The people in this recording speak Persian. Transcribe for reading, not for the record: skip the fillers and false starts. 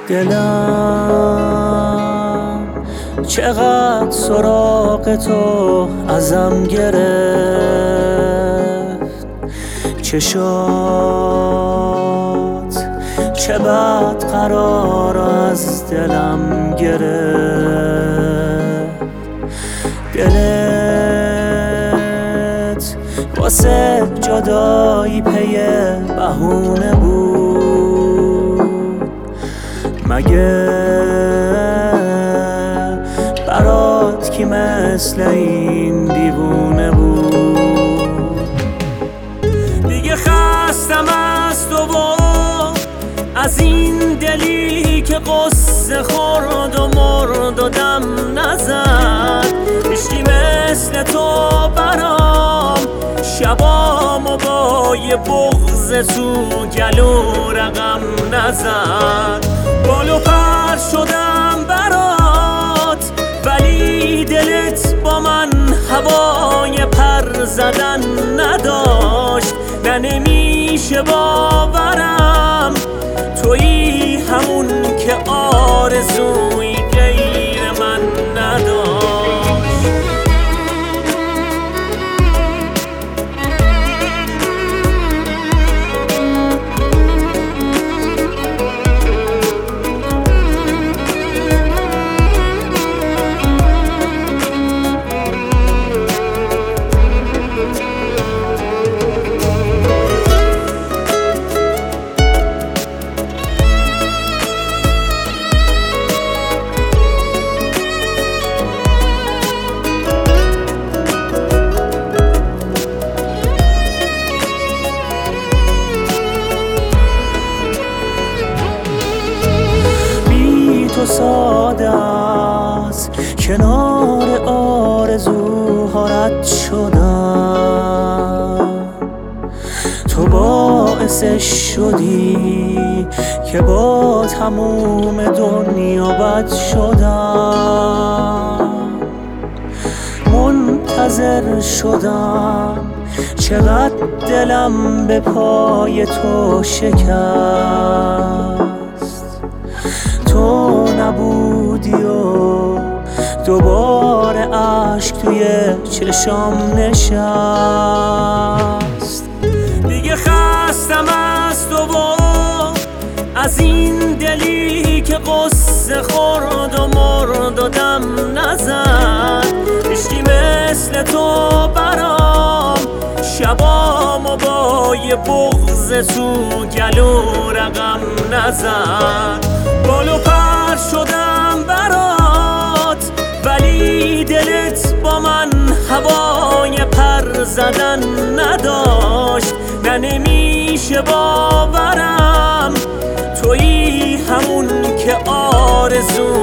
دلم چقدر سراغ تو ازم گرفت، چشات چه بد قرار از دلم گرفت. دلت واسه جدایی پی بهونه بود، مگه برات کی مثل این دیوونه بود؟ دیگه خستم از تو و از این دلی که قصه خورد و مرد و دم نزد. هیچکی مثل تو برام شبامو با یه بغض تو گلو رقم نزد. بالو پر شدم برات ولی دلت با من هوای پر زدن نداشت. نه نمیشه باورم تویی همون که آرزوی غیر من نداشت. تو ساده است کنار آرزوها رد شدم، تو باعثش شدی که با تموم دنیا بد شدم. منتظر شدم چقدر دلم به پای تو شکست، تو نبودی و دوباره اشک توی چشام نشست. دیگه خستم از تو و از این دلی که قصه خورد و مرد و دم نزد. هیچکی مثل تو برام شبامو با یه بغض تو گلو رقم نزد. بالو پر شدم برات ولی دلت با من هوای پر زدن نداشت. نه نمیشه باورم تویی همون که آرزو